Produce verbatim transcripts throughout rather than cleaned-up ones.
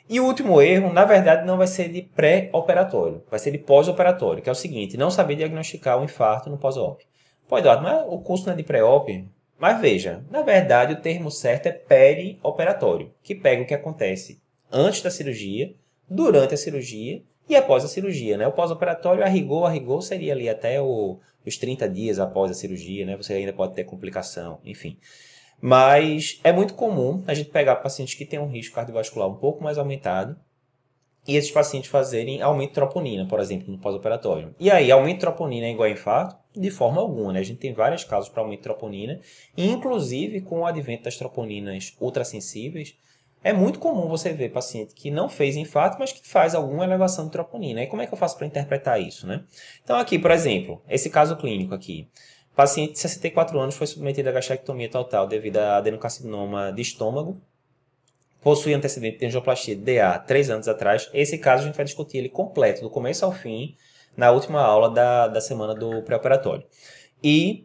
E o último erro, na verdade, não vai ser de pré-operatório, vai ser de pós-operatório, que é o seguinte, não saber diagnosticar o infarto no pós-op. Pô, Eduardo, mas o curso não é de pré-op? Mas veja, na verdade, o termo certo é peri-operatório, que pega o que acontece antes da cirurgia, durante a cirurgia e após a cirurgia, né? O pós-operatório, a rigor, a rigor seria ali até o, os trinta dias após a cirurgia, né? Você ainda pode ter complicação, enfim. Mas é muito comum a gente pegar pacientes que têm um risco cardiovascular um pouco mais aumentado e esses pacientes fazerem aumento de troponina, por exemplo, no pós-operatório. E aí, aumento de troponina é igual a infarto? De forma alguma, né? A gente tem vários casos para aumento de troponina, e inclusive com o advento das troponinas ultrassensíveis, é muito comum você ver paciente que não fez infarto, mas que faz alguma elevação de troponina. E como é que eu faço para interpretar isso, né? Então aqui, por exemplo, esse caso clínico aqui. Paciente de sessenta e quatro anos foi submetido a gastrectomia total devido a adenocarcinoma de estômago. Possui antecedente de angioplastia de D A três anos atrás. Esse caso a gente vai discutir ele completo, do começo ao fim, na última aula da, da semana do pré-operatório. E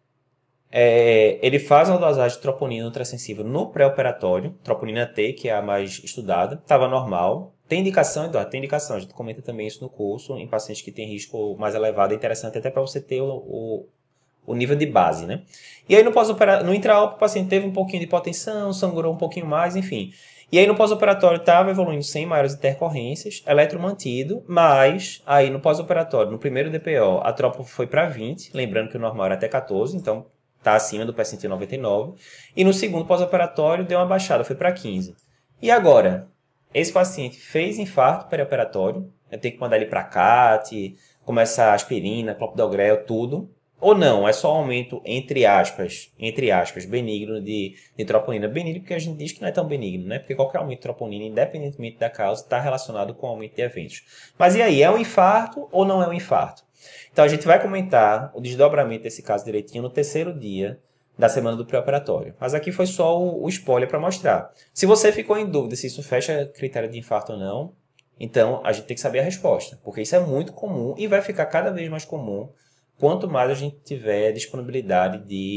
é, ele faz uma dosagem de troponina ultrassensível no pré-operatório, troponina T, que é a mais estudada, estava normal. Tem indicação, Eduardo? Tem indicação. A gente comenta também isso no curso, em pacientes que têm risco mais elevado. É interessante até para você ter o, o o nível de base, né? E aí no pós-operatório, no intraop, o paciente teve um pouquinho de hipotensão, sangrou um pouquinho mais, enfim. E aí no pós-operatório estava evoluindo sem maiores intercorrências, eletro mantido, mas aí no pós-operatório, no primeiro D P O, a tropo foi para vinte, lembrando que o normal era até quatorze, então está acima do percentil noventa e nove. E no segundo pós-operatório deu uma baixada, foi para quinze. E agora, esse paciente fez infarto perioperatório, eu tenho que mandar ele para C A T, começar aspirina, clopidogrel, tudo. Ou não, é só um aumento, entre aspas, entre aspas, benigno de, de troponina. Benigno porque a gente diz que não é tão benigno, né? Porque qualquer aumento de troponina, independentemente da causa, está relacionado com o aumento de eventos. Mas e aí, é um infarto ou não é um infarto? Então a gente vai comentar o desdobramento desse caso direitinho no terceiro dia da semana do pré-operatório. Mas aqui foi só o, o spoiler para mostrar. Se você ficou em dúvida se isso fecha critério de infarto ou não, então a gente tem que saber a resposta. Porque isso é muito comum e vai ficar cada vez mais comum quanto mais a gente tiver disponibilidade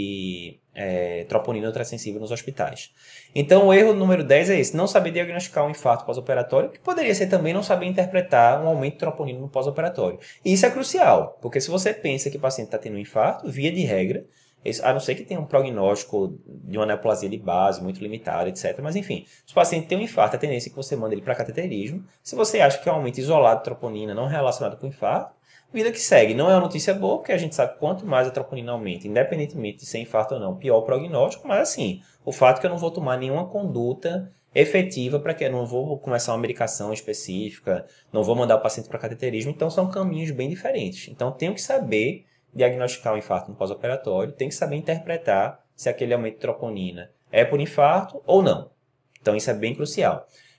de é, troponina ultrassensível nos hospitais. Então, o erro número dez é esse, não saber diagnosticar um infarto pós-operatório, que poderia ser também não saber interpretar um aumento de troponina no pós-operatório. E isso é crucial, porque se você pensa que o paciente está tendo um infarto, via de regra, a não ser que tenha um prognóstico de uma neoplasia de base muito limitado, etcétera. Mas, enfim, se o paciente tem um infarto, a tendência é que você manda ele para cateterismo. Se você acha que é um aumento isolado de troponina não relacionado com infarto, vida que segue. Não é uma notícia boa, porque a gente sabe que quanto mais a troponina aumenta, independentemente de ser infarto ou não, pior o prognóstico, mas assim, o fato é que eu não vou tomar nenhuma conduta efetiva para que eu não vou começar uma medicação específica, não vou mandar o paciente para cateterismo, então são caminhos bem diferentes. Então tenho que saber diagnosticar o infarto no pós-operatório, tenho que saber interpretar se aquele aumento de troponina é por infarto ou não. Então isso é bem crucial.